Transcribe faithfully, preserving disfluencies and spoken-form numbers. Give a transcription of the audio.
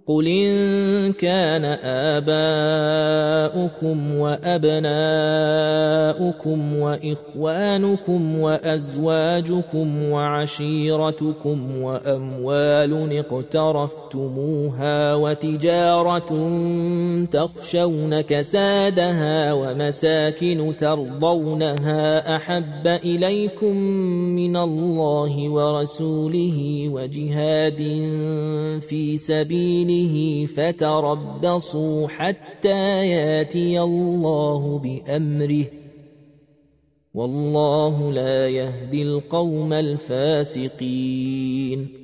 قل إن كان آباؤكم وأبناؤكم وإخوانكم وأزواجكم وعشيرتكم وأموال اقترفتموها وتجارة تخشون كسادها ومساكن ترضونها أحب إليكم من الله ورسوله وجهاد في سبيله فتربصوا حتى ياتي الله بأمره والله لا يهدي القوم الفاسقين